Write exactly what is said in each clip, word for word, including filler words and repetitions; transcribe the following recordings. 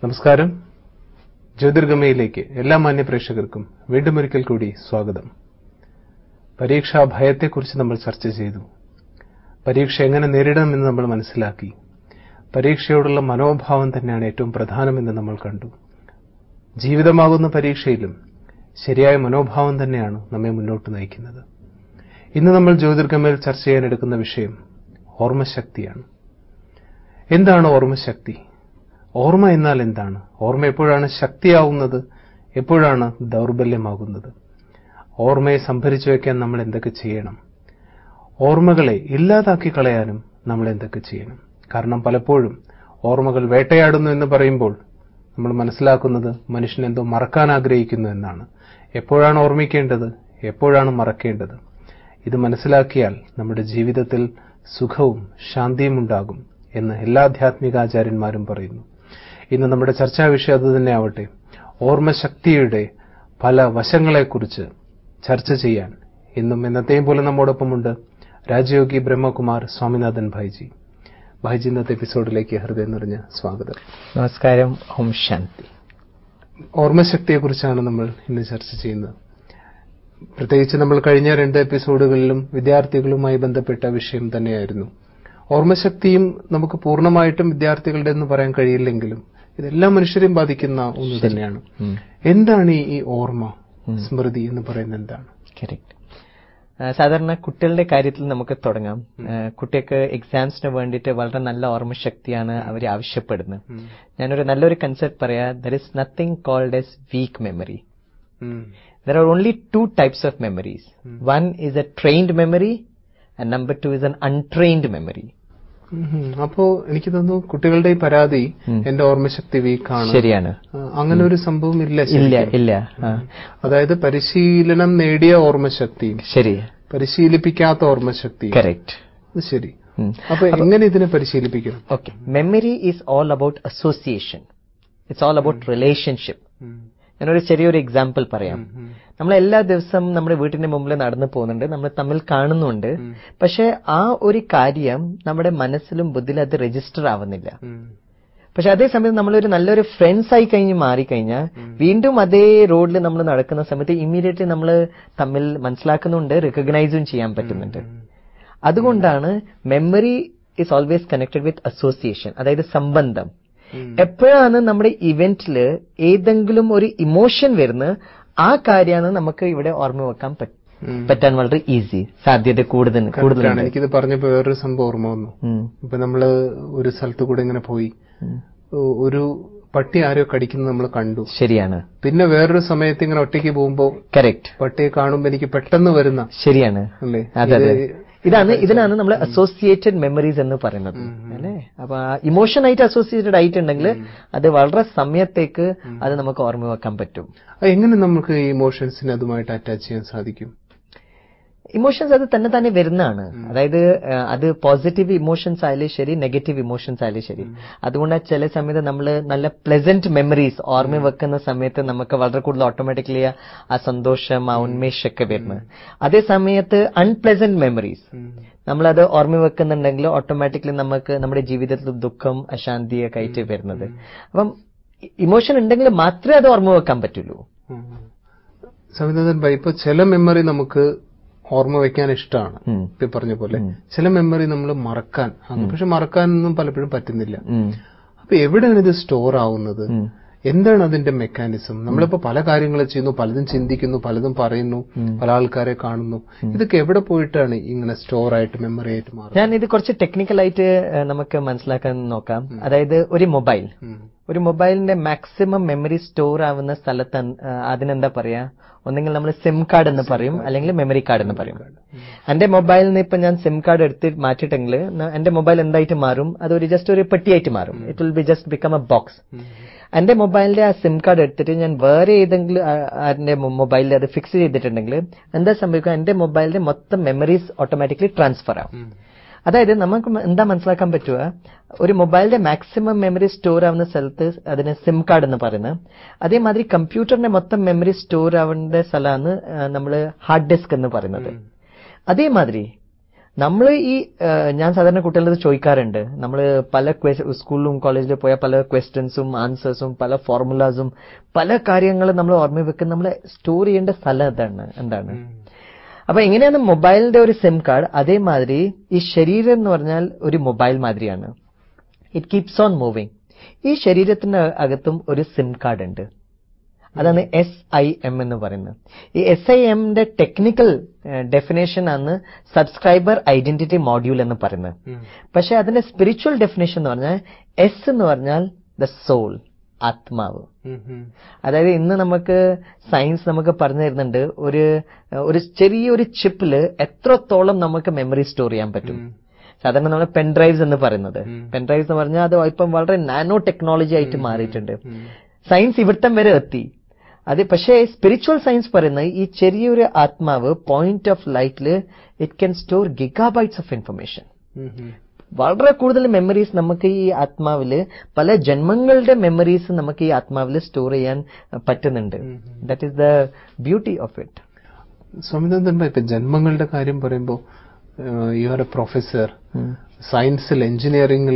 നമസ്കാരം. ജ്യോതിർഗമയിലേക്ക് എല്ലാ മാന്യ പ്രേക്ഷകർക്കും വീണ്ടും ഒരിക്കൽ കൂടി സ്വാഗതം. പരീക്ഷാ ഭയത്തെക്കുറിച്ച് നമ്മൾ ചർച്ച ചെയ്തു. പരീക്ഷ എങ്ങനെ നേരിടണമെന്ന് നമ്മൾ മനസ്സിലാക്കി. പരീക്ഷയോടുള്ള മനോഭാവം തന്നെയാണ് ഏറ്റവും പ്രധാനമെന്ന് നമ്മൾ കണ്ടു. ജീവിതമാകുന്ന പരീക്ഷയിലും ശരിയായ മനോഭാവം തന്നെയാണ് നമ്മെ മുന്നോട്ട് നയിക്കുന്നത്. ഇന്ന് നമ്മൾ ജ്യോതിർഗമയിൽ ചർച്ച ചെയ്യാനെടുക്കുന്ന വിഷയം ഓർമ്മശക്തിയാണ്. എന്താണ് ഓർമ്മശക്തി? ഓർമ്മ എന്നാൽ എന്താണ്? ഓർമ്മ എപ്പോഴാണ് ശക്തിയാവുന്നത്, എപ്പോഴാണ് ദൗർബല്യമാകുന്നത്? ഓർമ്മയെ സംഭരിച്ചു വയ്ക്കാൻ നമ്മൾ എന്തൊക്കെ ചെയ്യണം? ഓർമ്മകളെ ഇല്ലാതാക്കി കളയാനും നമ്മൾ എന്തൊക്കെ ചെയ്യണം? കാരണം പലപ്പോഴും ഓർമ്മകൾ വേട്ടയാടുന്നു എന്ന് പറയുമ്പോൾ നമ്മൾ മനസ്സിലാക്കുന്നത് മനുഷ്യൻ എന്തോ മറക്കാൻ ആഗ്രഹിക്കുന്നു എന്നാണ്. എപ്പോഴാണ് ഓർമ്മിക്കേണ്ടത്, എപ്പോഴാണ് മറക്കേണ്ടത്? ഇത് മനസ്സിലാക്കിയാൽ നമ്മുടെ ജീവിതത്തിൽ സുഖവും ശാന്തിയും ഉണ്ടാകും എന്ന് എല്ലാ ആധ്യാത്മികാചാര്യന്മാരും പറയുന്നു. ഇന്ന് നമ്മുടെ ചർച്ചാ വിഷയം അതുതന്നെ ആവട്ടെ. ഓർമ്മശക്തിയുടെ പല വശങ്ങളെക്കുറിച്ച് ചർച്ച ചെയ്യാൻ ഇന്നും എന്നത്തെയും പോലെ നമ്മോടൊപ്പമുണ്ട് രാജയോഗി ബ്രഹ്മകുമാർ സ്വാമിനാഥൻ ഭായിജി. ഭായിജി, ഇന്നത്തെ എപ്പിസോഡിലേക്ക് ഹൃദയം നിറഞ്ഞ സ്വാഗതം. നമസ്കാരം. ഓം ശാന്തി. ഓർമ്മശക്തിയെക്കുറിച്ചാണ് നമ്മൾ ഇന്ന് ചർച്ച ചെയ്യുന്നത്. പ്രത്യേകിച്ച് നമ്മൾ കഴിഞ്ഞ രണ്ട് എപ്പിസോഡുകളിലും വിദ്യാർത്ഥികളുമായി ബന്ധപ്പെട്ട വിഷയം തന്നെയായിരുന്നു. ഓർമ്മശക്തിയും നമുക്ക് പൂർണ്ണമായിട്ടും വിദ്യാർത്ഥികളുടെ എന്ന് പറയാൻ കഴിയില്ലെങ്കിലും ഇതെല്ലാ മനുഷ്യരെയും ബാധിക്കുന്ന ഒന്ന് തന്നെയാണ്. എന്താണ് ഈ ഓർമ്മ, സ്മൃതി എന്ന് പറയുന്നത് എന്താണ്? കറക്റ്റ്. സാധാരണ കുട്ടികളുടെ കാര്യത്തിൽ നമുക്ക് തുടങ്ങാം. കുട്ടികൾക്ക് എക്സാംസിന് വേണ്ടിയിട്ട് വളരെ നല്ല ഓർമ്മശക്തിയാണ് അവർ ആവശ്യപ്പെടുന്നത്. ഞാനൊരു നല്ലൊരു കൺസെപ്റ്റ് പറയാം. There is nothing called as weak memory. There are only two types of memories. Hmm. One is a trained memory and number two is an untrained memory. അപ്പോ എനിക്ക് തോന്നുന്നു കുട്ടികളുടെ ഈ പരാതി എന്റെ ഓർമ്മശക്തി വീക്കാണ്. ശരിയാണ്. അങ്ങനെ ഒരു സംഭവം ഇല്ല. ഇല്ല ഇല്ല അതായത് പരിശീലനം നേടിയ ഓർമ്മശക്തി, ശരി, പരിശീലിപ്പിക്കാത്ത ഓർമ്മശക്തി. കറക്റ്റ്. ശരി. അപ്പൊ എങ്ങനെ ഇതിനെ പരിശീലിപ്പിക്കണം? Okay. Memory is all about association. It's all about relationship. ഞാനൊരു ചെറിയൊരു എക്സാമ്പിൾ പറയാം. നമ്മൾ എല്ലാ ദിവസവും നമ്മുടെ വീട്ടിന്റെ മുമ്പിൽ നടന്നു പോകുന്നുണ്ട്, നമ്മൾ തമ്മിൽ കാണുന്നുണ്ട്. പക്ഷെ ആ ഒരു കാര്യം നമ്മുടെ മനസ്സിലും ബുദ്ധിയിലും അത് രജിസ്റ്റർ ആവുന്നില്ല. പക്ഷെ അതേസമയത്ത് നമ്മളൊരു നല്ലൊരു ഫ്രണ്ട്സ് ആയി കഴിഞ്ഞ് മാറിക്കഴിഞ്ഞാൽ വീണ്ടും അതേ റോഡിൽ നമ്മൾ നടക്കുന്ന സമയത്ത് ഇമ്മീഡിയറ്റ്ലി നമ്മൾ തമ്മിൽ മനസ്സിലാക്കുന്നുണ്ട്, റിക്കഗ്നൈസും ചെയ്യാൻ പറ്റുന്നുണ്ട്. അതുകൊണ്ടാണ് memory is always connected with association, അതായത് സംബന്ധം. എപ്പോഴാണ് നമ്മുടെ ഇവന്റില് ഏതെങ്കിലും ഒരു ഇമോഷൻ വരുന്നത്, ആ കാര്യമാണ് നമുക്ക് ഇവിടെ ഓർമ്മ വെക്കാൻ പറ്റാൻ വളരെ ഈസി, സാധ്യത കൂടുതൽ കൂടുതലാണ്. എനിക്കിത് പറഞ്ഞപ്പോ വേറൊരു സംഭവം ഓർമ്മ വന്നു. ഇപ്പൊ നമ്മള് ഒരു സ്ഥലത്ത് കൂടെ ഇങ്ങനെ പോയി, ഒരു പട്ടി ആരോ കടിക്കുന്നത് നമ്മൾ കണ്ടു. ശരിയാണ്. പിന്നെ വേറൊരു സമയത്ത് ഇങ്ങനെ ഒറ്റയ്ക്ക് പോകുമ്പോ കറക്റ്റ് പട്ടിയെ കാണുമ്പോ എനിക്ക് പെട്ടെന്ന് വരുന്ന. ശരിയാണ്. അല്ലേ? അതെ. ഇതാണ് ഇതിനാണ് നമ്മൾ അസോസിയേറ്റഡ് മെമ്മറീസ് എന്ന് പറയുന്നത്, അല്ലേ? അപ്പൊ ഇമോഷൻ ആയിട്ട് അസോസിയേറ്റഡ് ആയിട്ടുണ്ടെങ്കിൽ അത് വളരെ സമയത്തേക്ക് അത് നമുക്ക് ഓർമ്മ വെക്കാൻ പറ്റും. എങ്ങനെ നമുക്ക് ഈ ഇമോഷൻസിനെ അതുമായിട്ട് അറ്റാച്ച് ചെയ്യാൻ സാധിക്കും? ഇമോഷൻസ് അത് തന്നെ തന്നെ വരുന്നതാണ്. അതായത് അത് പോസിറ്റീവ് ഇമോഷൻസ് ആയാലും ശരി, നെഗറ്റീവ് ഇമോഷൻസ് ആയാലും ശരി. അതുകൊണ്ട് ചില സമയത്ത് നമ്മൾ നല്ല പ്ലസന്റ് മെമ്മറീസ് ഓർമ്മ വെക്കുന്ന സമയത്ത് നമുക്ക് വളരെ കൂടുതൽ ഓട്ടോമാറ്റിക്കലി ആ സന്തോഷം, ആ ഉന്മേഷമൊക്കെ വരുന്നത്. അതേ സമയത്ത് അൺപ്ലസന്റ് മെമ്മറീസ് നമ്മളത് ഓർമ്മ വെക്കുന്നുണ്ടെങ്കിൽ ഓട്ടോമാറ്റിക്കലി നമുക്ക് നമ്മുടെ ജീവിതത്തിൽ ദുഃഖം, അശാന്തിയൊക്കെ ആയിട്ട് വരുന്നത്. അപ്പം ഇമോഷൻ ഉണ്ടെങ്കിൽ മാത്രമേ അത് ഓർമ്മ വെക്കാൻ പറ്റുള്ളൂ. സ്വാമിനാഥൻ ഭായി, ഇപ്പൊ ചില മെമ്മറി നമുക്ക് ഓർമ്മ വെക്കാൻ ഇഷ്ടമാണ്, ഇപ്പൊ പറഞ്ഞ പോലെ. ചില മെമ്മറി നമ്മൾ മറക്കാൻ, പക്ഷെ മറക്കാനൊന്നും പലപ്പോഴും പറ്റുന്നില്ല. അപ്പൊ എവിടെയാണ് ഇത് സ്റ്റോർ ആവുന്നത്? എന്താണ് അതിന്റെ മെക്കാനിസം? നമ്മളിപ്പോ പല കാര്യങ്ങൾ ചെയ്യുന്നു, പലതും ചിന്തിക്കുന്നു, പലതും പറയുന്നു, പല ആൾക്കാരെ കാണുന്നു. ഇതൊക്കെ എവിടെ പോയിട്ടാണ് ഇങ്ങനെ സ്റ്റോർ ആയിട്ട് മെമ്മറി ആയിട്ട് മാറുന്നത്? ഞാൻ ഇത് കുറച്ച് ടെക്നിക്കലായിട്ട് നമുക്ക് മനസ്സിലാക്കാൻ നോക്കാം. അതായത് ഒരു മൊബൈൽ ഒരു മൊബൈലിന്റെ മാക്സിമം മെമ്മറി സ്റ്റോർ ആവുന്ന സ്ഥലത്ത് അതിനെന്താ പറയാ, ഒന്നെങ്കിൽ നമ്മൾ സിം കാർഡ് എന്ന് പറയും, അല്ലെങ്കിൽ മെമ്മറി കാർഡ് എന്ന് പറയും. എന്റെ മൊബൈലിൽ നിന്ന് ഇപ്പൊ ഞാൻ സിം കാർഡ് എടുത്ത് മാറ്റിയിട്ടെങ്കിൽ എന്റെ മൊബൈൽ എന്തായിട്ട് മാറും? അതൊരു ജസ്റ്റ് ഒരു പെട്ടിയായിട്ട് മാറും. It will be just become a box. എന്റെ മൊബൈലിന്റെ ആ സിം കാർഡ് എടുത്തിട്ട് ഞാൻ വേറെ ഏതെങ്കിലും എന്റെ മൊബൈലിൽ അത് ഫിക്സ് ചെയ്തിട്ടുണ്ടെങ്കിൽ എന്താ സംഭവിക്കുക? എന്റെ മൊബൈലിന്റെ മൊത്തം മെമ്മറീസ് ഓട്ടോമാറ്റിക്കലി ട്രാൻസ്ഫർ ആവും. അതായത് നമുക്ക് എന്താ മനസ്സിലാക്കാൻ പറ്റുക, ഒരു മൊബൈലിന്റെ മാക്സിമം മെമ്മറി സ്റ്റോർ ആവുന്ന സ്ഥലത്ത് അതിന് സിം കാർഡ് എന്ന് പറയുന്നത്. അതേമാതിരി കമ്പ്യൂട്ടറിന്റെ മൊത്തം മെമ്മറി സ്റ്റോർ ആവേണ്ട സ്ഥലമാണ് നമ്മൾ ഹാർഡ് ഡിസ്ക് എന്ന് പറയുന്നത്. അതേമാതിരി നമ്മൾ ഈ ഞാൻ സാധാരണ കുട്ടികളുടെ ചോദിക്കാറുണ്ട്, നമ്മൾ പല സ്കൂളിലും കോളേജിലും പോയാൽ പല ക്വസ്റ്റ്യൻസും ആൻസേഴ്സും പല ഫോർമുലാസും പല കാര്യങ്ങളും നമ്മൾ ഓർമ്മ വെക്കുന്ന നമ്മൾ സ്റ്റോർ ചെയ്യേണ്ട സ്ഥലം എന്താണ് എന്താണ് അപ്പൊ എങ്ങനെയാണ് മൊബൈലിന്റെ ഒരു സിം കാർഡ്, അതേമാതിരി ഈ ശരീരം എന്ന് പറഞ്ഞാൽ ഒരു മൊബൈൽ മാതിരിയാണ്. It keeps on moving. ഈ ശരീരത്തിന്റെ അകത്തും ഒരു സിം കാർഡ് ഉണ്ട്. അതാണ് എസ് ഐ എം എന്ന് പറയുന്നത്. ഈ എസ് ഐ എമ്മിന്റെ ടെക്നിക്കൽ ഡെഫിനേഷൻ ആണ് സബ്സ്ക്രൈബർ ഐഡന്റിറ്റി മോഡ്യൂൾ എന്ന് പറയുന്നത്. പക്ഷെ അതിന്റെ സ്പിരിച്വൽ ഡെഫിനേഷൻ എന്ന് പറഞ്ഞാൽ എസ് എന്ന് പറഞ്ഞാൽ ദ സോൾ, ആത്മാവ്. അതായത് ഇന്ന് നമുക്ക് സയൻസ് നമുക്ക് പറഞ്ഞു തരുന്നുണ്ട്, ഒരു ഒരു ചെറിയൊരു ചിപ്പില് എത്രത്തോളം നമുക്ക് മെമ്മറി സ്റ്റോർ ചെയ്യാൻ പറ്റും. സാധാരണ നമ്മൾ പെൻ ഡ്രൈവ്സ് എന്ന് പറയുന്നത്, പെൻ ഡ്രൈവ്സ് എന്ന് പറഞ്ഞാൽ അത് ഇപ്പം വളരെ നാനോ ടെക്നോളജി ആയിട്ട് മാറിയിട്ടുണ്ട്. സയൻസ് ഇവിടം വരെ എത്തി. അത് പക്ഷേ സ്പിരിച്വൽ സയൻസ് പറയുന്നത് ഈ ചെറിയൊരു ആത്മാവ് പോയിന്റ് ഓഫ് ലൈറ്റില് it can store gigabytes of information. വളരെ കൂടുതൽ മെമ്മറീസ് നമുക്ക് ഈ ആത്മാവില്, പല ജന്മങ്ങളുടെ മെമ്മറീസ് നമുക്ക് ഈ ആത്മാവില് സ്റ്റോർ ചെയ്യാൻ പറ്റുന്നുണ്ട്. That is the beauty of it. Swaminathan ഭായ്, ഇപ്പൊ ജന്മങ്ങളുടെ കാര്യം പറയുമ്പോൾ യു ആർ എ പ്രൊഫസർ, സയൻസിൽ എഞ്ചിനീയറിംഗിൽ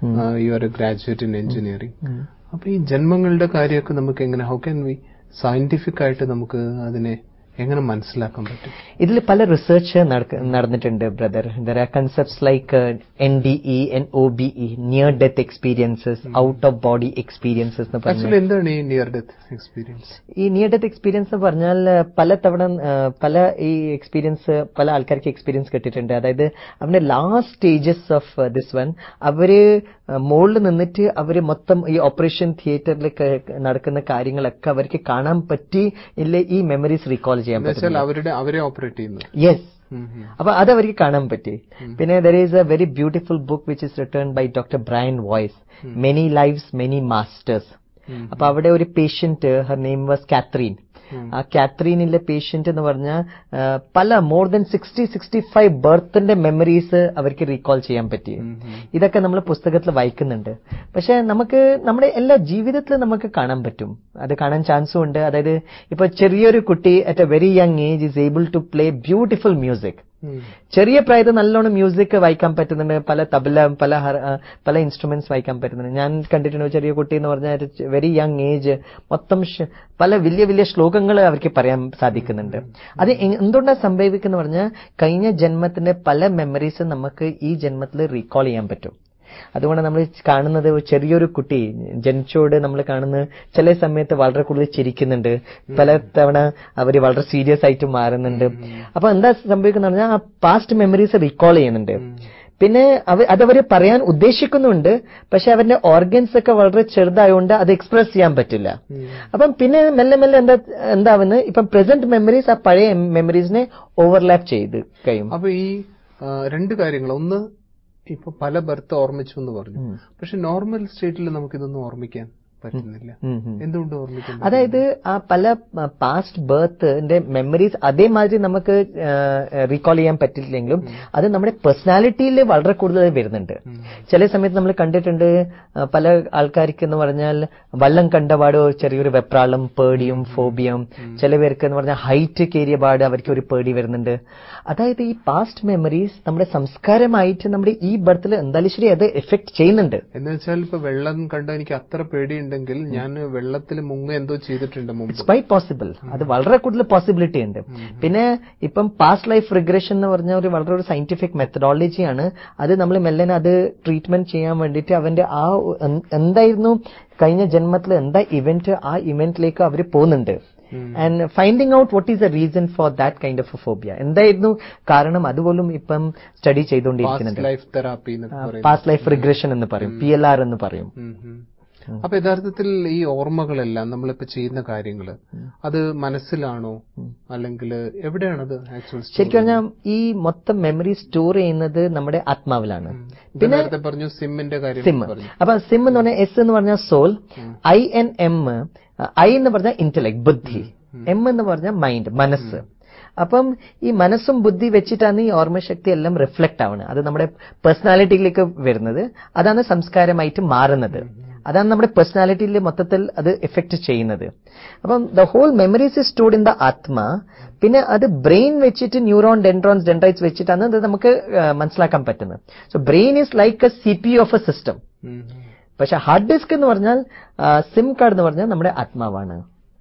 you are a graduate in engineering. അപ്പൊ ഈ ജന്മങ്ങളുടെ കാര്യമൊക്കെ നമുക്ക് എങ്ങനെ, ഹൗ ക്യാൻ വി സയന്റിഫിക് ആയിട്ട് നമുക്ക് അതിനെ എങ്ങനെ മനസ്സിലാക്കാൻ പറ്റും? ഇതിൽ പല റിസർച്ച് നടന്നിട്ടുണ്ട് brother. There are concepts like N D E, N O B E, near death experiences, out of body experiences എന്ന് പറഞ്ഞാൽ. എന്താണ് ഈ നിയർ ഡെത്ത് എക്സ്പീരിയൻസ്? ഈ നിയർ ഡെത്ത് എക്സ്പീരിയൻസ് എന്ന് പറഞ്ഞാൽ പല തവണ പല ഈ എക്സ്പീരിയൻസ് പല ആൾക്കാർക്ക് എക്സ്പീരിയൻസ് കിട്ടിയിട്ടുണ്ട്. അതായത് അവരുടെ last stages of this one, അവര് മുകളിൽ നിന്നിട്ട് അവര് മൊത്തം ഈ ഓപ്പറേഷൻ തിയേറ്ററിൽ നടക്കുന്ന കാര്യങ്ങളൊക്കെ അവർക്ക് കാണാൻ പറ്റി ഇല്ല, ഈ മെമ്മറീസ് റീകോൾ ചെയ്യാൻ പറ്റും. അവരുടെ അവരെ ഓപ്പറേറ്റ് ചെയ്യുന്നു. യെസ്. അപ്പൊ അത് അവർക്ക് കാണാൻ പറ്റി. പിന്നെ there is a very beautiful book which is written by doctor Brian Weiss, many lives many masters. അപ്പൊ അവിടെ ഒരു patient, her name was Catherine. ആ കാത്രീനിലെ പേഷ്യന്റ് എന്ന് പറഞ്ഞാൽ പല more than sixty sixty five ബർത്തിന്റെ മെമ്മറീസ് അവർക്ക് റീകോൾ ചെയ്യാൻ പറ്റി. ഇതൊക്കെ നമ്മൾ പുസ്തകത്തിൽ വായിക്കുന്നുണ്ട്. പക്ഷെ നമുക്ക് നമ്മുടെ എല്ലാ ജീവിതത്തിലും നമുക്ക് കാണാൻ പറ്റും, അത് കാണാൻ ചാൻസും ഉണ്ട്. അതായത് ഇപ്പൊ ചെറിയൊരു കുട്ടി at a very young age is able to play beautiful music. ചെറിയ പ്രായത്തിൽ നല്ലോണം മ്യൂസിക് വായിക്കാൻ പറ്റുന്നുണ്ട്, പല തബല പല പല ഇൻസ്ട്രുമെന്റ്സ് വായിക്കാൻ പറ്റുന്നുണ്ട്. ഞാൻ കണ്ടിട്ടുണ്ട് ചെറിയ കുട്ടി എന്ന് പറഞ്ഞാൽ വെരി യങ് ഏജ് മൊത്തം പല വലിയ വലിയ ശ്ലോകങ്ങൾ അവർക്ക് പറയാൻ സാധിക്കുന്നുണ്ട്. അത് എന്തുകൊണ്ടാണ് സംഭവിക്കുന്ന പറഞ്ഞാൽ കഴിഞ്ഞ ജന്മത്തിന്റെ പല മെമ്മറീസും നമുക്ക് ഈ ജന്മത്തിൽ റീകോൾ ചെയ്യാൻ പറ്റും. അതുകൊണ്ട് നമ്മൾ കാണുന്നത് ചെറിയൊരു കുട്ടി ജനിച്ചോട് നമ്മൾ കാണുന്നത് ചില സമയത്ത് വളരെ കൂടുതൽ ചിരിക്കുന്നുണ്ട്, പല തവണ അവർ വളരെ സീരിയസ് ആയിട്ട് മാറുന്നുണ്ട്. അപ്പൊ എന്താ സംഭവിക്കുന്ന പറഞ്ഞാൽ ആ പാസ്റ്റ് മെമ്മറീസ് റീകോൾ ചെയ്യുന്നുണ്ട്. പിന്നെ അതവര് പറയാൻ ഉദ്ദേശിക്കുന്നുണ്ട്, പക്ഷെ അവരുടെ ഓർഗൻസ് ഒക്കെ വളരെ ചെറുതായതുകൊണ്ട് അത് എക്സ്പ്രസ് ചെയ്യാൻ പറ്റില്ല. അപ്പം പിന്നെ മെല്ലെ മെല്ലെ എന്താ എന്താവുന്നത്, ഇപ്പം പ്രസന്റ് മെമ്മറീസ് ആ പഴയ മെമ്മറീസിനെ ഓവർലാപ്പ് ചെയ്ത് കഴിയും. അപ്പൊ ഈ രണ്ട് കാര്യങ്ങൾ, ഒന്ന് ഇപ്പൊ പല ബർത്ത് ഓർമ്മിച്ചു എന്ന് പറഞ്ഞു, പക്ഷെ നോർമൽ സ്റ്റേറ്റിൽ നമുക്കിതൊന്നും ഓർമ്മിക്കാൻ പറ്റുന്നില്ല. എന്തുകൊണ്ട് ഓർമ്മിക്കാൻ? അതായത് ആ പല പാസ്റ്റ് ബർത്തിന്റെ മെമ്മറീസ് അതേമാതിരി നമുക്ക് റീകോൾ ചെയ്യാൻ പറ്റില്ലെങ്കിലും അത് നമ്മുടെ പേഴ്സണാലിറ്റിയിൽ വളരെ കൂടുതൽ വരുന്നുണ്ട്. ചില സമയത്ത് നമ്മൾ കണ്ടിട്ടുണ്ട് പല ആൾക്കാർക്ക് എന്ന് പറഞ്ഞാൽ വള്ളം കണ്ടപാട് ചെറിയൊരു വെപ്രാളം, പേടിയും, ഫോബിയും. ചില പേർക്ക് എന്ന് പറഞ്ഞാൽ ഹൈറ്റ് കയറിയ പാട് അവർക്ക് ഒരു പേടി വരുന്നുണ്ട്. അതായത് ഈ പാസ്റ്റ് മെമ്മറീസ് നമ്മുടെ സംസ്കാരമായിട്ട് നമ്മുടെ ഈ ബർത്തിൽ എന്തായാലും ശരി അത് എഫക്ട് ചെയ്യുന്നുണ്ട്. എന്ന് വെച്ചാൽ ഇപ്പൊ വെള്ളം കണ്ട എനിക്ക് അത്ര പേടി ഉണ്ടെങ്കിൽ ഞാൻ വെള്ളത്തിൽ മുങ്ങ എന്തോ ചെയ്തിട്ടുണ്ട്. It's quite possible. അത് വളരെ കൂടുതൽ പോസിബിലിറ്റി ഉണ്ട്. പിന്നെ ഇപ്പം പാസ്റ്റ് ലൈഫ് റിഗ്രഷൻ എന്ന് പറഞ്ഞ ഒരു വളരെ ഒരു സയന്റിഫിക് മെത്തഡോളജിയാണ്. അത് നമ്മൾ മെല്ലനെ അത് ട്രീറ്റ്മെന്റ് ചെയ്യാൻ വേണ്ടിയിട്ട് അവന്റെ ആ എന്തായിരുന്നു കഴിഞ്ഞ ജന്മത്തിൽ എന്താ ഇവന്റ്, ആ ഇവന്റിലേക്ക് അവർ പോകുന്നുണ്ട്. And finding out what is the reason for that kind of phobia, എന്തായിരുന്നു കാരണം, അതുപോലും ഇപ്പം സ്റ്റഡി ചെയ്തുകൊണ്ടിരിക്കുന്നുണ്ട്. പാസ്റ്റ് ലൈഫ് റിഗ്രഷൻ എന്ന് പറയും, പി എൽ ആർ എന്ന് പറയും. അപ്പൊ യഥാർത്ഥത്തിൽ ഈ ഓർമ്മകളെല്ലാം നമ്മളിപ്പോ ചെയ്യുന്ന കാര്യങ്ങള് അത് മനസ്സിലാണോ അല്ലെങ്കിൽ എവിടെയാണത് ആക്ച്വലി? ശരിക്കും പറഞ്ഞാൽ ഈ മൊത്തം മെമ്മറി സ്റ്റോർ ചെയ്യുന്നത് നമ്മുടെ ആത്മാവിലാണ്. പിന്നെ പറഞ്ഞു സിമ്മിന്റെ കാര്യം. സിം, അപ്പൊ സിം എന്ന് പറഞ്ഞാൽ എസ് എന്ന് പറഞ്ഞാൽ soul, I N M, I എന്ന് പറഞ്ഞാൽ ഇന്റലക്ട് ബുദ്ധി, എം എന്ന് പറഞ്ഞാൽ മൈൻഡ് മനസ്സ്. അപ്പം ഈ മനസ്സും ബുദ്ധി വെച്ചിട്ടാണ് ഈ ഓർമ്മശക്തി എല്ലാം റിഫ്ലക്ട് ആവുന്നത്. അത് നമ്മുടെ പേഴ്സണാലിറ്റിയിലേക്ക് വരുന്നത്, അതാണ് സംസ്കാരമായിട്ട് മാറുന്നത്. അതാണ് നമ്മുടെ പേഴ്സണാലിറ്റിയിൽ മൊത്തത്തിൽ അത് എഫക്ട് ചെയ്യുന്നത്. അപ്പം the whole memories is stored in the ആത്മ. പിന്നെ അത് ബ്രെയിൻ വെച്ചിട്ട് ന്യൂറോൺ, ഡെൻഡ്രോൺസ്, ഡെൻഡ്രൈറ്റ്സ് വെച്ചിട്ടാണ് അത് നമുക്ക് മനസ്സിലാക്കാൻ പറ്റുന്നത്. So brain is like a C P of a system. പക്ഷെ ഹാർഡ് ഡിസ്ക് എന്ന് പറഞ്ഞാൽ, സിം കാർഡ് എന്ന് പറഞ്ഞാൽ നമ്മുടെ ആത്മാവാണ്.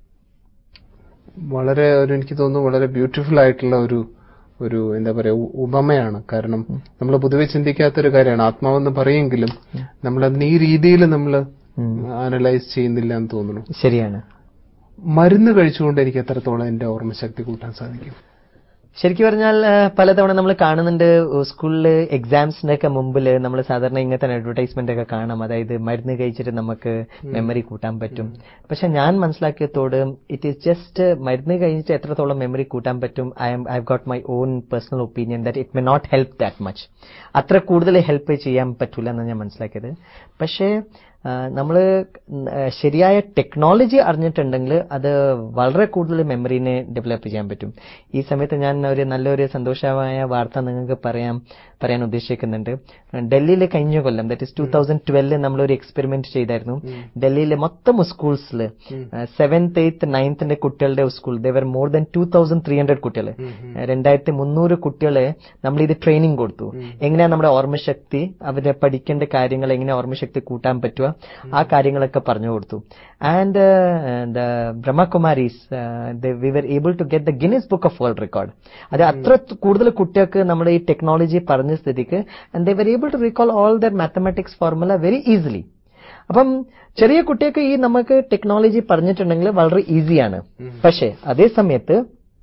വളരെ ഒരു എനിക്ക് തോന്നുന്നു വളരെ ബ്യൂട്ടിഫുൾ ആയിട്ടുള്ള ഒരു ഒരു എന്താ പറയാ ഉപമയാണ്. കാരണം നമ്മൾ പൊതുവെ ചിന്തിക്കാത്തൊരു കാര്യമാണ് ആത്മാവെന്ന് പറയുമെങ്കിലും നമ്മളതിന് ഈ രീതിയിൽ നമ്മൾ അനലൈസ് ചെയ്യുന്നില്ല എന്ന് തോന്നുന്നു. ശരിയാണ്. മരുന്ന് കഴിച്ചുകൊണ്ട് എനിക്ക് എത്രത്തോളം എന്റെ ഓർമ്മശക്തി കൂട്ടാൻ സാധിക്കും? ശരിക്കും പറഞ്ഞാൽ പലതവണ നമ്മൾ കാണുന്നുണ്ട് സ്കൂളിൽ എക്സാംസിന്റെ ഒക്കെ മുമ്പിൽ നമ്മൾ സാധാരണ ഇങ്ങനത്തെ അഡ്വർടൈസ്മെന്റ് ഒക്കെ കാണാം. അതായത് മരുന്ന് കഴിച്ചിട്ട് നമുക്ക് മെമ്മറി കൂട്ടാൻ പറ്റും. പക്ഷെ ഞാൻ മനസ്സിലാക്കിയതോട് ഇറ്റ് ഈസ് ജസ്റ്റ് മരുന്ന് കഴിച്ചിട്ട് എത്രത്തോളം മെമ്മറി കൂട്ടാൻ പറ്റും, I M I have got my own personal opinion that it may not help that much. അത്ര കൂടുതൽ ഹെൽപ്പ് ചെയ്യാൻ പറ്റൂല എന്നാണ് ഞാൻ മനസ്സിലാക്കിയത്. പക്ഷേ നമ്മൾ ശരിയായ ടെക്നോളജി അറിഞ്ഞിട്ടുണ്ടെങ്കിൽ അത് വളരെ കൂടുതൽ മെമ്മറിനെ ഡെവലപ്പ് ചെയ്യാൻ പറ്റും. ഈ സമയത്ത് ഞാൻ ഒരു നല്ലൊരു സന്തോഷമായ വാർത്ത നിങ്ങൾക്ക് പറയാം പറയാൻ ഉദ്ദേശിക്കുന്നുണ്ട്. ഡൽഹിയിലെ കഴിഞ്ഞ കൊല്ലം, that is two thousand twelve നമ്മളൊരു എക്സ്പെരിമെന്റ് ചെയ്തായിരുന്നു. ഡൽഹിയിലെ മൊത്തം സ്കൂൾസിൽ സെവൻത്ത് എയ്ത്ത് നയൻത്തിന്റെ കുട്ടികളുടെ school, there were more than two thousand three hundred കുട്ടികൾ, രണ്ടായിരത്തി മുന്നൂറ് കുട്ടികളെ നമ്മൾ ഇത് ട്രെയിനിങ് കൊടുത്തു. എങ്ങനെയാ നമ്മുടെ ഓർമ്മശക്തി, അവരെ പഠിക്കേണ്ട കാര്യങ്ങൾ എങ്ങനെ ഓർമ്മശക്തി കൂട്ടാൻ പറ്റുക, ആ കാര്യങ്ങളൊക്കെ പറഞ്ഞു കൊടുത്തു. And the Brahma Kumaris we were able to get the Guinness book of world record. അത് അത്ര കൂടുതൽ കുട്ടികൾക്ക് നമ്മൾ ഈ ടെക്നോളജി പറഞ്ഞ സ്ഥിതിക്ക് and they were able to recall all their mathematics formula very easily. അപ്പം ചെറിയ കുട്ടികൾക്ക് ഈ നമുക്ക് ടെക്നോളജി പറഞ്ഞിട്ടുണ്ടെങ്കിൽ വളരെ ഈസിയാണ്. പക്ഷേ അതേ സമയത്ത്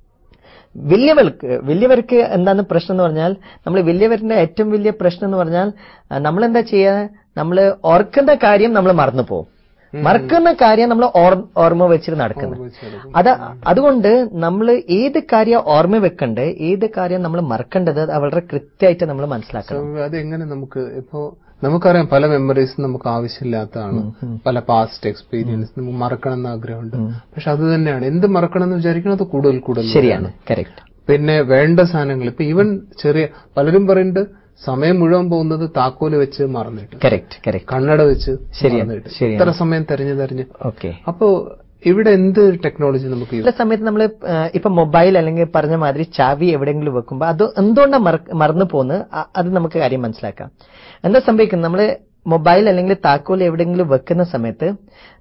വലിയവർക്ക് വലിയവർക്ക് എന്താണ് പ്രശ്നം എന്ന് പറഞ്ഞാൽ, നമ്മൾ വലിയവരുടെ ഏറ്റവും വലിയ പ്രശ്നം എന്ന് പറഞ്ഞാൽ നമ്മൾ എന്താ ചെയ്യുക, നമ്മൾ ഓർക്കുന്ന കാര്യം നമ്മൾ മറന്നു പോകും, മറക്കുന്ന കാര്യം നമ്മൾ ഓർമ്മ വെച്ചിട്ട് നടക്കുന്നത്. അത് അതുകൊണ്ട് നമ്മൾ ഏത് കാര്യം ഓർമ്മ വെക്കണ്ടേ, ഏത് കാര്യം നമ്മൾ മറക്കേണ്ടത് അത് വളരെ കൃത്യമായിട്ട് നമ്മൾ മനസ്സിലാക്കണം. അതെങ്ങനെ നമുക്ക് ഇപ്പോ നമുക്കറിയാം പല മെമ്മറീസും നമുക്ക് ആവശ്യമില്ലാത്തതാണ്, പല പാസ്റ്റ് എക്സ്പീരിയൻസ് നമുക്ക് മറക്കണം എന്ന് ആഗ്രഹമുണ്ട്. പക്ഷെ അത് തന്നെയാണ് എന്ത് മറക്കണം എന്ന് വിചാരിക്കുന്നത് കൂടുതൽ കൂടുതൽ ശരിയാണ്. കറക്റ്റ്. പിന്നെ വേണ്ട സാധനങ്ങൾ ഇപ്പൊ ഈവൻ ചെറിയ പലരും പറയുന്നുണ്ട് സമയം മുഴുവൻ പോകുന്നത് താക്കോല് വെച്ച് മറന്നിട്ട്, കറക്റ്റ് കറക്റ്റ് കണ്ണട വെച്ച് മറന്നിട്ട് ഇത്ര സമയം തെരഞ്ഞു തെരഞ്ഞ്. ഓക്കെ. അപ്പോ ഇവിടെ എന്ത് ടെക്നോളജി നമുക്ക് ചില സമയത്ത് നമ്മൾ ഇപ്പൊ മൊബൈൽ അല്ലെങ്കിൽ പറഞ്ഞ മാതിരി ചാവി എവിടെയെങ്കിലും വെക്കുമ്പോൾ അത് എന്തുകൊണ്ടാണ് മറന്നു പോകുന്നത്, അത് നമുക്ക് കാര്യം മനസ്സിലാക്കാം. എന്താ സംഭവിക്കുന്നത്, നമ്മള് മൊബൈൽ അല്ലെങ്കിൽ താക്കോൽ എവിടെയെങ്കിലും വെക്കുന്ന സമയത്ത്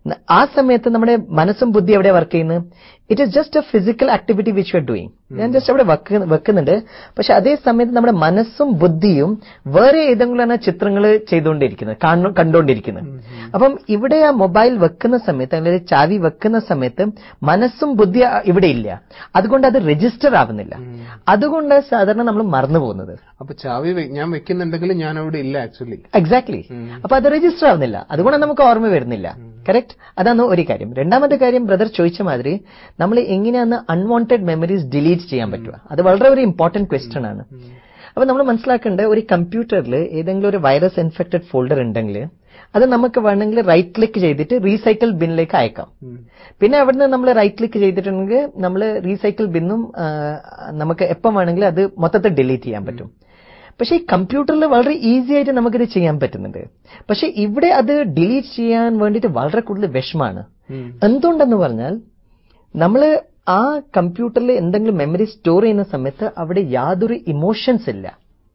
ആ സമയത്ത് നമ്മുടെ മനസ്സും ബുദ്ധി എവിടെ വർക്ക് ചെയ്യുന്നത്, it is just a physical activity which you are doing. ഞാൻ ജസ്റ്റ് അവിടെ വെക്കുന്നുണ്ട്. പക്ഷെ അതേ സമയത്ത് നമ്മുടെ മനസ്സും ബുദ്ധിയും വേറെ ഏതെങ്കിലും ചിത്രങ്ങൾ ചെയ്തുകൊണ്ടിരിക്കുന്നത്, കണ്ടുകൊണ്ടിരിക്കുന്നത്. അപ്പം ഇവിടെ ആ മൊബൈൽ വെക്കുന്ന സമയത്ത് അല്ലെങ്കിൽ ചാവി വെക്കുന്ന സമയത്ത് മനസ്സും ബുദ്ധി ഇവിടെ ഇല്ല, അതുകൊണ്ട് അത് രജിസ്റ്റർ ആവുന്നില്ല. അതുകൊണ്ട് സാധാരണ നമ്മൾ മറന്നു പോകുന്നത്. അപ്പൊ ചാവി ഞാൻ വെക്കുന്നുണ്ടെങ്കിൽ ഞാൻ അവിടെ ഇല്ല ആക്ച്വലി. എക്സാക്ട്ലി. അപ്പൊ അത് രജിസ്റ്റർ ആവുന്നില്ല, അതുകൊണ്ട് നമുക്ക് ഓർമ്മ വരുന്നില്ല. കറക്റ്റ്. അതാണ് ഒരു കാര്യം. രണ്ടാമത്തെ കാര്യം ബ്രദർ ചോദിച്ച മാതിരി നമ്മൾ എങ്ങനെയാണ് അൺവാണ്ടഡ് മെമ്മറീസ് ഡിലീറ്റ് ചെയ്യാൻ പറ്റുക, അത് വളരെ ഒരു ഇമ്പോർട്ടന്റ് ക്വസ്റ്റ്യൻ ആണ്. അപ്പൊ നമ്മൾ മനസ്സിലാക്കേണ്ട ഒരു കമ്പ്യൂട്ടറിൽ ഏതെങ്കിലും ഒരു വൈറസ് ഇൻഫെക്റ്റഡ് ഫോൾഡർ ഉണ്ടെങ്കിൽ അത് നമുക്ക് വേണമെങ്കിൽ റൈറ്റ് ക്ലിക്ക് ചെയ്തിട്ട് റീസൈക്കിൾ ബിന്നിലേക്ക് അയക്കാം. പിന്നെ അവിടുന്ന് നമ്മൾ റൈറ്റ് ക്ലിക്ക് ചെയ്തിട്ടുണ്ടെങ്കിൽ നമ്മൾ റീസൈക്കിൾ ബിന്നും നമുക്ക് എപ്പം വേണമെങ്കിൽ അത് മൊത്തത്തിൽ ഡിലീറ്റ് ചെയ്യാൻ പറ്റും. പക്ഷെ ഈ കമ്പ്യൂട്ടറിൽ വളരെ ഈസി ആയിട്ട് നമുക്കിത് ചെയ്യാൻ പറ്റുന്നുണ്ട്. പക്ഷെ ഇവിടെ അത് ഡിലീറ്റ് ചെയ്യാൻ വേണ്ടിയിട്ട് വളരെ കൂടുതൽ വിഷമാണ്. എന്തുകൊണ്ടെന്ന് പറഞ്ഞാൽ നമ്മൾ ആ കമ്പ്യൂട്ടറിൽ എന്തെങ്കിലും മെമ്മറി സ്റ്റോർ ചെയ്യുന്ന സമയത്ത് അവിടെ യാതൊരു ഇമോഷൻസ് ഇല്ല.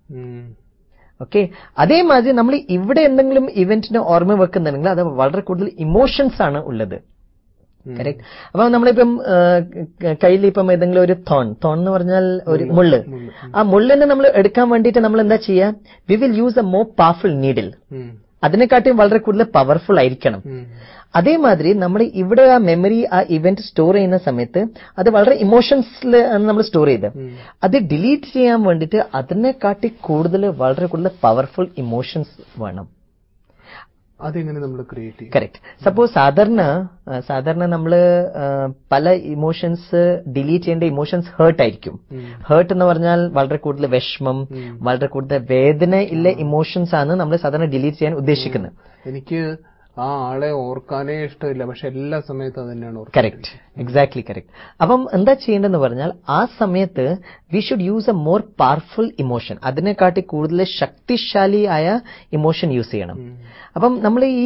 ഓക്കെ. അതേമാതിരി നമ്മൾ ഇവിടെ എന്തെങ്കിലും ഇവന്റിനെ ഓർമ്മ വെക്കുന്നുണ്ടെങ്കിൽ അത് വളരെ കൂടുതൽ ഇമോഷൻസ് ആണ് ഉള്ളത്. കറക്റ്റ്. അപ്പൊ നമ്മളിപ്പം കയ്യിൽ ഇപ്പം ഏതെങ്കിലും ഒരു തോൺ തോൺ എന്ന് പറഞ്ഞാൽ ഒരു മുള്ള്, ആ മുള്ളിനെ നമ്മൾ എടുക്കാൻ വേണ്ടിയിട്ട് നമ്മൾ എന്താ ചെയ്യാ, we will use a more powerful needle. അതിനെക്കാട്ടിയും വളരെ കൂടുതൽ പവർഫുൾ ആയിരിക്കണം. അതേമാതിരി നമ്മൾ ഇവിടെ ആ മെമ്മറി ആ ഇവന്റ് സ്റ്റോർ ചെയ്യുന്ന സമയത്ത് അത് വളരെ ഇമോഷൻസിൽ ആണ് നമ്മൾ സ്റ്റോർ ചെയ്ത്, അത് ഡിലീറ്റ് ചെയ്യാൻ വേണ്ടിയിട്ട് അതിനെക്കാട്ടി കൂടുതൽ വളരെ കൂടുതൽ പവർഫുൾ ഇമോഷൻസ് വേണം. അതെങ്ങനെ നമ്മൾ ക്രിയേറ്റ് ചെയ്യും? കറക്റ്റ്. സപ്പോസ് സാധാരണ സാധാരണ നമ്മൾ പല ഇമോഷൻസ് ഡിലീറ്റ് ചെയ്യേണ്ട ഇമോഷൻസ് ഹേർട്ട് ആയിരിക്കും. ഹേർട്ട് എന്ന് പറഞ്ഞാൽ വളരെ കൂടുതൽ വിഷമം, വളരെ കൂടുതൽ വേദന ഇല്ല ഇമോഷൻസ് ആണ് നമ്മൾ സാധാരണ ഡിലീറ്റ് ചെയ്യാൻ ഉദ്ദേശിക്കുന്നത്. എനിക്ക് ആ ആളെ ഓർക്കാനേ ഇഷ്ടമില്ല, പക്ഷെ എല്ലാ സമയത്തും അത് തന്നെയാണ്. കറക്റ്റ്. Exactly correct. അപ്പം എന്താ ചെയ്യേണ്ടതെന്ന് പറഞ്ഞാൽ ആ സമയത്ത് we should use a more powerful emotion, അതിനെക്കാട്ടി കൂടുതൽ ശക്തിശാലിയായ ഇമോഷൻ യൂസ് ചെയ്യണം. അപ്പം നമ്മൾ ഈ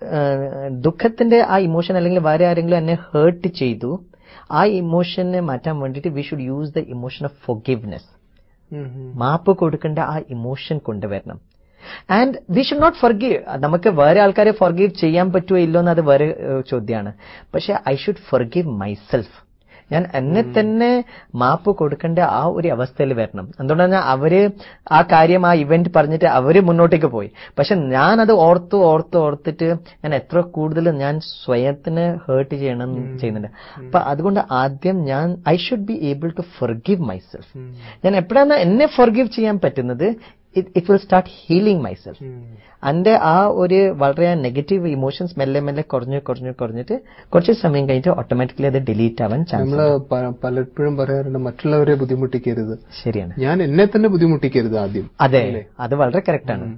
ദുഃഖത്തിന്റെ ആ ഇമോഷൻ അല്ലെങ്കിൽ വേറെ ആരെങ്കിലും എന്നെ ഹേർട്ട് ചെയ്തു, ആ ഇമോഷനെ മാറ്റാൻ വേണ്ടിയിട്ട് we should use the emotion of forgiveness. മാപ്പ് കൊടുക്കേണ്ട ആ ഇമോഷൻ കൊണ്ടുവരണം. And we should not forgive. നമുക്ക് വേറെ ആൾക്കാരെ ഫർഗീവ് ചെയ്യാൻ പറ്റുമോ ഇല്ലോ എന്ന് അത് വേറെ ചോദ്യമാണ്. പക്ഷെ ഐ ഷുഡ് ഫർഗീവ് മൈസെൽഫ്. ഞാൻ എന്നെ തന്നെ മാപ്പ് കൊടുക്കേണ്ട ആ ഒരു അവസ്ഥയിൽ വരണം. എന്തുകൊണ്ടാണ് അവര് ആ കാര്യം ആ ഇവന്റ് പറഞ്ഞിട്ട് അവര് മുന്നോട്ടേക്ക് പോയി, പക്ഷെ ഞാൻ അത് ഓർത്ത് ഓർത്ത് ഓർത്തിട്ട് ഞാൻ എത്ര കൂടുതൽ ഞാൻ സ്വയത്തിന് ഹേർട്ട് ചെയ്യണം ചെയ്യുന്നുണ്ട്. അപ്പൊ അതുകൊണ്ട് ആദ്യം ഞാൻ I should be able to forgive myself. ഞാൻ എപ്പോഴാണ് എന്നെ ഫർഗീവ് ചെയ്യാൻ പറ്റുന്നത്, it will start healing myself. എന്റെ ആ ഒരു വളരെ നെഗറ്റീവ് ഇമോഷൻസ് മെല്ലെ മെല്ലെ കുറഞ്ഞു കുറഞ്ഞു കുറഞ്ഞിട്ട് കുറച്ച് സമയം കഴിഞ്ഞിട്ട് ഓട്ടോമാറ്റിക്കലി അത് ഡിലീറ്റ് ആവാൻ ചാൻസ്. നമ്മള് പലപ്പോഴും പറയാറുണ്ട് മറ്റുള്ളവരെ ബുദ്ധിമുട്ടിക്കരുത്. ശരിയാണ്, ഞാൻ എന്നെ തന്നെ ബുദ്ധിമുട്ടിക്കരുത് ആദ്യം. അതെ, അത് വളരെ കറക്റ്റ് ആണ്.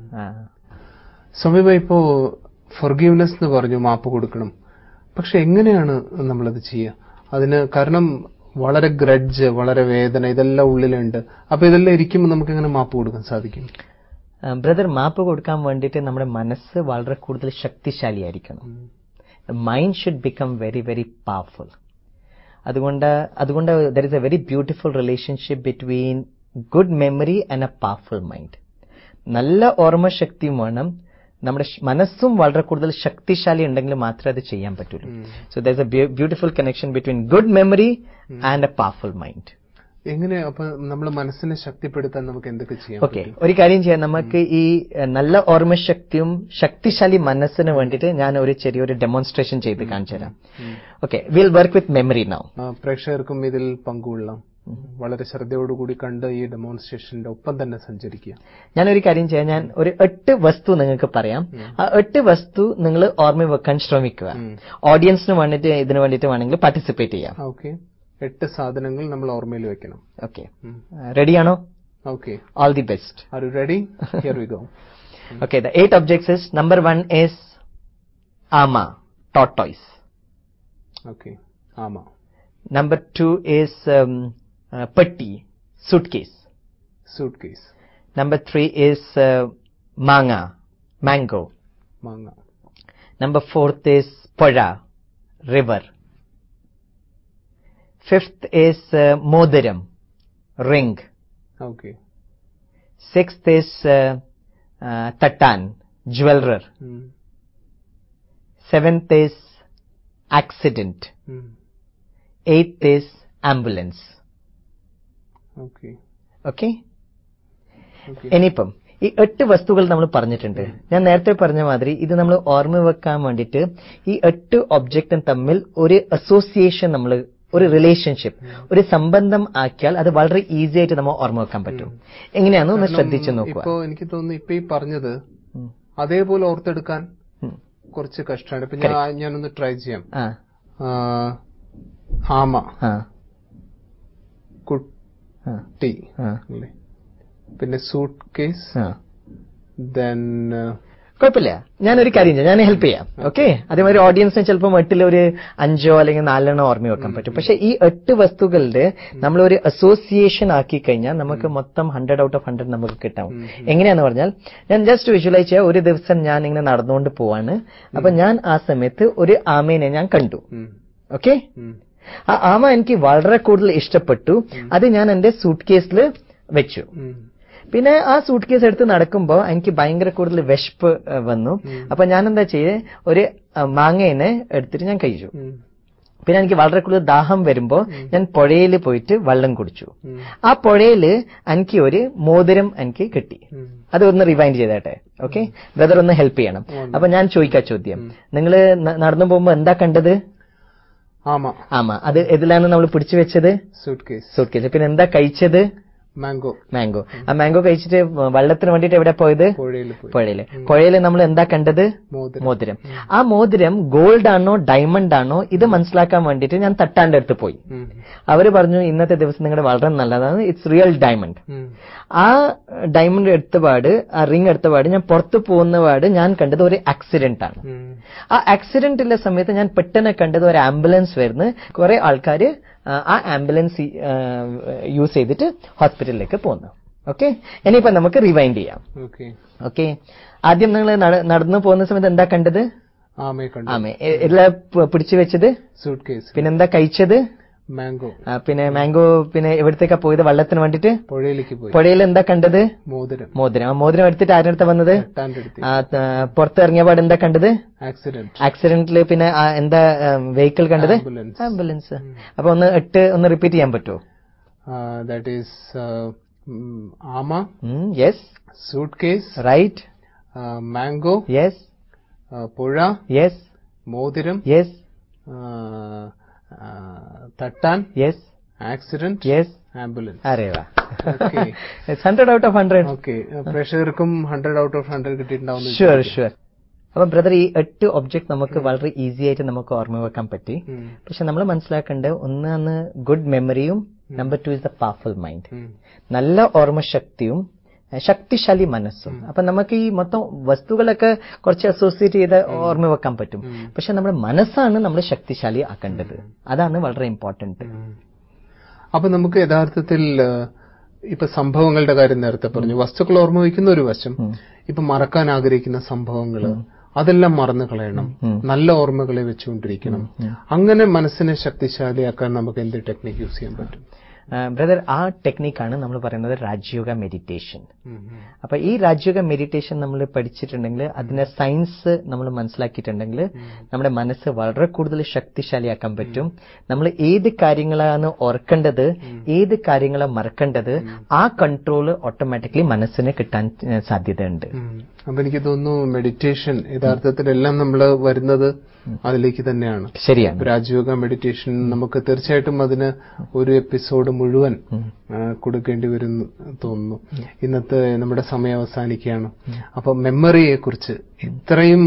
സമീപ ഇപ്പോ ഫൊർഗീവ്നെസ് എന്ന് പറഞ്ഞു, മാപ്പ് കൊടുക്കണം. പക്ഷെ എങ്ങനെയാണ് നമ്മളത് ചെയ്യുക? അതിന് കാരണം വളരെ ഗ്രഡ്ജ്, വളരെ വേദന, ഇതെല്ലാം ഉള്ളിലുണ്ട്. അപ്പൊ ഇതെല്ലാം ഇരിക്കുമ്പോൾ നമുക്ക് എങ്ങനെ മാപ്പ് കൊടുക്കാൻ സാധിക്കും? ബ്രദർ, മാപ്പ് കൊടുക്കാൻ വേണ്ടിയിട്ട് നമ്മുടെ മനസ്സ് വളരെ കൂടുതൽ ശക്തിശാലിയായിരിക്കണം. Mind should become very very powerful. അതുകൊണ്ട് അതുകൊണ്ട് there is a very beautiful relationship between good memory and a powerful mind. നല്ല ഓർമ്മശക്തിയും വേണം, നമ്മുടെ മനസ്സും വളരെ കൂടുതൽ ശക്തിശാലി ഉണ്ടെങ്കിൽ മാത്രമേ അത് ചെയ്യാൻ പറ്റുള്ളൂ. So there is a beautiful connection between good memory and a powerful mind. എങ്ങനെ അപ്പൊ നമ്മുടെ മനസ്സിനെ ശക്തിപ്പെടുത്താൻ നമുക്ക് എന്തൊക്കെ ചെയ്യാം? ഓക്കെ, ഒരു കാര്യം ചെയ്യാം. നമുക്ക് ഈ നല്ല ഓർമ്മശക്തിയും ശക്തിശാലി മനസ്സിന് വേണ്ടിയിട്ട് ഞാൻ ഒരു ചെറിയൊരു ഡെമോൺസ്ട്രേഷൻ ചെയ്ത് കാണിച്ചു തരാം. Okay, we'll work with memory now. പ്രേക്ഷകർക്കും ഇതിൽ പങ്കുകൊള്ളാം. വളരെ ശ്രദ്ധയോടുകൂടി കണ്ട് ഈ ഡെമോൺസ്ട്രേഷന്റെ ഒപ്പം തന്നെ സഞ്ചരിക്കുക. ഞാനൊരു കാര്യം ചെയ്യാം. ഞാൻ ഒരു എട്ട് വസ്തു നിങ്ങൾക്ക് പറയാം. ആ എട്ട് വസ്തു നിങ്ങൾ ഓർമ്മ വെക്കാൻ ശ്രമിക്കുക. ഓഡിയൻസിന് വേണ്ടിയിട്ട് ഇതിനു വേണ്ടിയിട്ട് വേണമെങ്കിൽ പാർട്ടിസിപ്പേറ്റ് ചെയ്യാം. ഓക്കെ, എട്ട് സാധനങ്ങൾ നമ്മൾ ഓർമ്മയിൽ വെക്കണം. ഓക്കെ, റെഡിയാണോ? Okay, all the best. Are you ready? Here we go. Okay, the eight objects is number one is ama, tortoise. Okay, ama. Number two is um, uh, petti, suitcase. Suitcase. Number three is uh, manga, mango. Manga. Number fourth is pora, river. Fifth is uh, modiram, ring. Okay. Sixth is uh, uh, tatan, jeweler. Mm. Seventh is accident. Mm. Eighth is ambulance. Okay. Okay? Okay. ഇനിയിപ്പം ഈ എട്ട് വസ്തുക്കൾ നമ്മൾ പറഞ്ഞിട്ടുണ്ട്. ഞാൻ നേരത്തെ പറഞ്ഞ മാതിരി ഇത് നമ്മൾ ഓർമ്മ വെക്കാൻ വേണ്ടിയിട്ട് ഈ എട്ട് ഒബ്ജക്റ്റും തമ്മിൽ ഒരു അസോസിയേഷൻ, നമ്മൾ ഒരു റിലേഷൻഷിപ്പ്, ഒരു സംബന്ധം ആക്കിയാൽ അത് വളരെ ഈസി ആയിട്ട് നമ്മൾ ഓർമ്മ വെക്കാൻ പറ്റും. എങ്ങനെയാണെന്ന് ഒന്ന് ശ്രദ്ധിച്ചു നോക്കുക. ഇപ്പോ എനിക്ക് തോന്നുന്നു ഇപ്പൊ ഈ പറഞ്ഞത് അതേപോലെ ഓർത്തെടുക്കാൻ കുറച്ച് കഷ്ടമാണ്. ഇപ്പൊ ഞാൻ ഞാനൊന്ന് ട്രൈ ചെയ്യാം. ആമ, കുട്ടി, പിന്നെ സൂട്ട് കേസ്, ദെൻ കുഴപ്പമില്ല. ഞാനൊരു കാര്യം ചെയ്യാം, ഞാൻ ഹെൽപ്പ് ചെയ്യാം. ഓക്കെ, അതേമാതിരി ഓഡിയൻസിന് ചിലപ്പോൾ എട്ടിൽ ഒരു അഞ്ചോ അല്ലെങ്കിൽ നാലെണ്ണോ ഓർമ്മ വെക്കാൻ പറ്റും. പക്ഷെ ഈ എട്ട് വസ്തുക്കളുടെ നമ്മൾ ഒരു അസോസിയേഷൻ ആക്കി കഴിഞ്ഞാൽ നമുക്ക് മൊത്തം ഹൺഡ്രഡ് ഔട്ട് ഓഫ് ഹൺഡ്രഡ് നമുക്ക് കിട്ടാം. എങ്ങനെയാന്ന് പറഞ്ഞാൽ, ഞാൻ ജസ്റ്റ് വിഷ്വലൈസ് ചെയ്യാം. ഒരു ദിവസം ഞാൻ ഇങ്ങനെ നടന്നുകൊണ്ട് പോവാണ്. അപ്പൊ ഞാൻ ആ സമയത്ത് ഒരു ആമേനെ ഞാൻ കണ്ടു. ഓക്കെ, ആ ആമ എനിക്ക് വളരെ കൂടുതൽ ഇഷ്ടപ്പെട്ടു. അത് ഞാൻ എന്റെ സൂട്ട് കേസിൽ വെച്ചു. പിന്നെ ആ സൂട്ട് കേസ് എടുത്ത് നടക്കുമ്പോൾ എനിക്ക് ഭയങ്കര കൂടുതൽ വിശപ്പ് വന്നു. അപ്പൊ ഞാൻ എന്താ ചെയ്തേ, ഒരു മാങ്ങേനെ എടുത്തിട്ട് ഞാൻ കഴിച്ചു. പിന്നെ എനിക്ക് വളരെ കൂടുതൽ ദാഹം വരുമ്പോ ഞാൻ പുഴയിൽ പോയിട്ട് വെള്ളം കുടിച്ചു. ആ പുഴയില് എനിക്ക് ഒരു മോതിരം എനിക്ക് കിട്ടി. അത് ഒന്ന് റിവൈൻഡ് ചെയ്തേട്ടെ. ഓക്കെ, ബ്രദർ ഒന്ന് ഹെൽപ്പ് ചെയ്യണം. അപ്പൊ ഞാൻ ചോദിക്കാം ചോദ്യം, നിങ്ങൾ നടന്നു പോകുമ്പോ എന്താ കണ്ടത്? ആമ. ആമ. അത് എതിലാണ് നമ്മൾ പിടിച്ചു വെച്ചത്? Suitcase. Suitcase. പിന്നെ എന്താ കഴിച്ചത്? മാംഗോ. മാംഗോ. ആ മാംഗോ കഴിച്ചിട്ട് വെള്ളത്തിന് വേണ്ടിട്ട് എവിടെ പോയത്? പുഴയില്. പുഴയില് നമ്മൾ എന്താ കണ്ടത്? മോതിരം. ആ മോതിരം ഗോൾഡ് ആണോ ഡയമണ്ട് ആണോ ഇത് മനസ്സിലാക്കാൻ വേണ്ടിട്ട് ഞാൻ തട്ടാന്റെ അടുത്ത് പോയി. അവര് പറഞ്ഞു ഇന്നത്തെ ദിവസം നിങ്ങളുടെ വളരെ നല്ലതാണ്, ഇറ്റ്സ് റിയൽ ഡയമണ്ട്. ആ ഡയമണ്ട് എടുത്തപാട്, ആ റിംഗ് എടുത്തപാട് ഞാൻ പുറത്തു പോകുന്നപാട് ഞാൻ കണ്ടത് ഒരു ആക്സിഡന്റ് ആണ്. ആ ആക്സിഡന്റിന്റെ സമയത്ത് ഞാൻ പെട്ടെന്ന് കണ്ടത് ഒരു ആംബുലൻസ് വരുന്നു. കുറെ ആൾക്കാർ ആ ആംബുലൻസ് യൂസ് ചെയ്തിട്ട് ഹോസ്പിറ്റലിലേക്ക് പോകുന്നു. ഓക്കെ, ഇനിയിപ്പോ നമുക്ക് റിവൈൻഡ് ചെയ്യാം. ഓക്കെ, ആദ്യം നിങ്ങൾ നടന്നു പോകുന്ന സമയത്ത് എന്താ കണ്ടത്? ആമയെ കണ്ടു. ആമേ എല്ലാം പിടിച്ചു വെച്ചത് സൂട്ട് കേസ്. പിന്നെന്താ കഴിച്ചത്? മാംഗോ. പിന്നെ മാംഗോ. പിന്നെ എവിടത്തേക്കാ പോയത്? വെള്ളത്തിന് വേണ്ടിട്ട് പുഴയിലേക്ക് പോയി. പുഴയിൽ എന്താ കണ്ടത്? മോതിരം. മോതിരം. ആ മോതിരം എടുത്തിട്ട് ആരുടെ വന്നത്? പുറത്തിറങ്ങിയപാട് എന്താ കണ്ടത്? ആക്സിഡന്റ്. ആക്സിഡന്റില് പിന്നെ എന്താ വെഹിക്കിൾ കണ്ടത്? ആംബുലൻസ്. അപ്പൊ ഒന്ന് എട്ട് ഒന്ന് റിപ്പീറ്റ് ചെയ്യാൻ പറ്റുമോ? ദാറ്റ് ഈസ് ആമ. Yes. Suitcase. Right. Mango. Yes. പുഴ. യെസ്. മോതിരം. യെസ്. തട്ടാൻ. യെസ്. ആക്സിഡന്റ്. യെസ്. ആംബുലൻസ്. അരേ വാ. Hundred out of hundred. Okay. പ്രേക്ഷകർക്കും ഹൺഡ്രഡ് ഔട്ട് ഓഫ് ഹൺഡ്രഡ് കിട്ടിയിട്ടുണ്ടാവും. Sure sure. അപ്പൊ ബ്രദർ, ഈ എട്ട് ഒബ്ജക്ട് നമുക്ക് വളരെ ഈസി ആയിട്ട് നമുക്ക് ഓർമ്മ വെക്കാൻ പറ്റി. പക്ഷെ നമ്മൾ മനസ്സിലാക്കേണ്ടത് ഒന്നാണ് ഗുഡ് മെമ്മറിയും number two is the powerful mind. നല്ല ഓർമ്മശക്തിയും ശക്തിശാലി മനസ്സും. അപ്പൊ നമുക്ക് ഈ മൊത്തം വസ്തുക്കളൊക്കെ കുറച്ച് അസോസിയേറ്റ് ചെയ്ത് ഓർമ്മ വെക്കാൻ പറ്റും. പക്ഷെ നമ്മുടെ മനസ്സാണ് നമ്മൾ ശക്തിശാലി ആക്കേണ്ടത്. അതാണ് വളരെ ഇമ്പോർട്ടന്റ്. അപ്പൊ നമുക്ക് യഥാർത്ഥത്തിൽ ഇപ്പൊ സംഭവങ്ങളുടെ കാര്യം നേരത്തെ പറഞ്ഞു, വസ്തുക്കൾ ഓർമ്മ വയ്ക്കുന്ന ഒരു വശം. ഇപ്പൊ മറക്കാൻ ആഗ്രഹിക്കുന്ന സംഭവങ്ങള് അതെല്ലാം മറന്നു കളയണം, നല്ല ഓർമ്മകളെ വെച്ചുകൊണ്ടിരിക്കണം. അങ്ങനെ മനസ്സിനെ ശക്തിശാലിയാക്കാൻ നമുക്ക് എന്ത് ടെക്നിക്ക് യൂസ് ചെയ്യാൻ പറ്റും? ബ്രദർ, ആ ടെക്നിക്കാണ് നമ്മൾ പറയുന്നത് രാജയോഗ മെഡിറ്റേഷൻ. അപ്പൊ ഈ രാജയോഗ മെഡിറ്റേഷൻ നമ്മൾ പഠിച്ചിട്ടുണ്ടെങ്കിൽ, അതിന്റെ സയൻസ് നമ്മൾ മനസ്സിലാക്കിയിട്ടുണ്ടെങ്കിൽ നമ്മുടെ മനസ്സ് വളരെ കൂടുതൽ ശക്തിശാലിയാക്കാൻ പറ്റും. നമ്മൾ ഏത് കാര്യങ്ങളാണ് ഓർക്കേണ്ടത്, ഏത് കാര്യങ്ങളെ മറക്കേണ്ടത്, ആ കൺട്രോൾ ഓട്ടോമാറ്റിക്കലി മനസ്സിന് കിട്ടാൻ സാധ്യതയുണ്ട്. അപ്പൊ എനിക്ക് തോന്നുന്നു മെഡിറ്റേഷൻ യഥാർത്ഥത്തിലെല്ലാം നമ്മൾ വരുന്നത് അതിലേക്ക് തന്നെയാണ്. ശരിയാണ്. രാജയോഗ മെഡിറ്റേഷൻ നമുക്ക് തീർച്ചയായിട്ടും അതിന് ഒരു എപ്പിസോഡ് മുഴുവൻ കൊടുക്കേണ്ടി വരും തോന്നുന്നു. ഇന്നത്തെ നമ്മുടെ സമയം അവസാനിക്കുകയാണ്. അപ്പൊ മെമ്മറിയെ കുറിച്ച് ഇത്രയും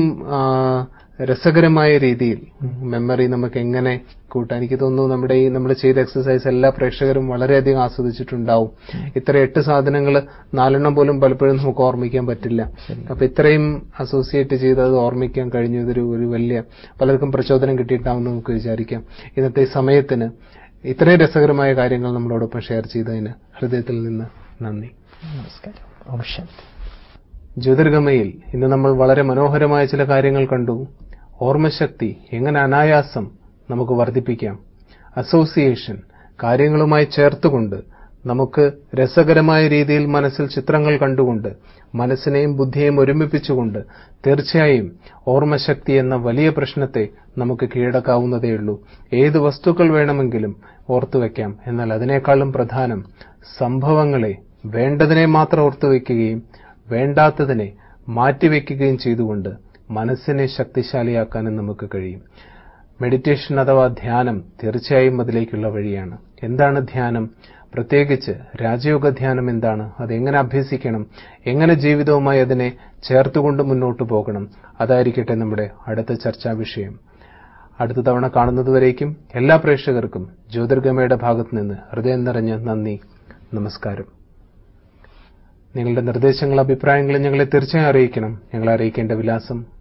രസകരമായ രീതിയിൽ മെമ്മറി നമുക്ക് എങ്ങനെ കൂട്ടാൻ, എനിക്ക് തോന്നുന്നു നമ്മുടെ ഈ നമ്മൾ ചെയ്ത എക്സസൈസ് എല്ലാ പ്രേക്ഷകരും വളരെയധികം ആസ്വദിച്ചിട്ടുണ്ടാവും. ഇത്ര എട്ട് സാധനങ്ങൾ നാലെണ്ണം പോലും പലപ്പോഴും നമുക്ക് ഓർമ്മിക്കാൻ പറ്റില്ല. അപ്പൊ ഇത്രയും അസോസിയേറ്റ് ചെയ്ത് അത് ഓർമ്മിക്കാൻ കഴിഞ്ഞതൊരു ഒരു വലിയ പലർക്കും പ്രചോദനം കിട്ടിയിട്ടാവും നമുക്ക് വിചാരിക്കാം. ഇന്നത്തെ സമയത്തിന് ഇത്രയും രസകരമായ കാര്യങ്ങൾ നമ്മളോടൊപ്പം ഷെയർ ചെയ്തതിന് ഹൃദയത്തിൽ നിന്ന് നന്ദി. നമസ്കാരം. ജ്യോതിർഗമയിൽ ഇന്ന് നമ്മൾ വളരെ മനോഹരമായ ചില കാര്യങ്ങൾ കണ്ടു. ഓർമ്മശക്തി എങ്ങനെ അനായാസം നമുക്ക് വർദ്ധിപ്പിക്കാം, അസോസിയേഷൻ കാര്യങ്ങളുമായി ചേർത്തുകൊണ്ട് നമുക്ക് രസകരമായ രീതിയിൽ മനസ്സിൽ ചിത്രങ്ങൾ കണ്ടുകൊണ്ട് മനസ്സിനെയും ബുദ്ധിയെയും ഒരുമിപ്പിച്ചുകൊണ്ട് തീർച്ചയായും ഓർമ്മശക്തി എന്ന വലിയ പ്രശ്നത്തെ നമുക്ക് കീഴടക്കാവുന്നതേയുള്ളൂ. ഏത് വസ്തുക്കൾ വേണമെങ്കിലും ഓർത്തുവെക്കാം. എന്നാൽ അതിനേക്കാളും പ്രധാനം സംഭവങ്ങളെ വേണ്ടതിനെ മാത്രം ഓർത്തുവെക്കുകയും വേണ്ടാത്തതിനെ മാറ്റിവെക്കുകയും ചെയ്തുകൊണ്ട് മനസ്സിനെ ശക്തിശാലിയാക്കാനും നമുക്ക് കഴിയും. മെഡിറ്റേഷൻ അഥവാ ധ്യാനം തീർച്ചയായും അതിലേക്കുള്ള വഴിയാണ്. എന്താണ് ധ്യാനം? പ്രത്യേകിച്ച് രാജയോഗ ധ്യാനം എന്താണ്, അതെങ്ങനെ അഭ്യസിക്കണം, എങ്ങനെ ജീവിതവുമായി അതിനെ ചേർത്തുകൊണ്ട് മുന്നോട്ടു പോകണം, അതായിരിക്കട്ടെ നമ്മുടെ അടുത്ത ചർച്ചാ വിഷയം. അടുത്ത തവണ കാണുന്നതുവരേക്കും എല്ലാ പ്രേക്ഷകർക്കും ജ്യോതിർഗമയുടെ ഭാഗത്തു നിന്ന് ഹൃദയം നിറഞ്ഞ നന്ദി, നമസ്കാരം. നിങ്ങളുടെ നിർദ്ദേശങ്ങളും അഭിപ്രായങ്ങളും ഞങ്ങളെ തീർച്ചയായും അറിയിക്കണം. ഞങ്ങളെ അറിയിക്കേണ്ട വിലാസം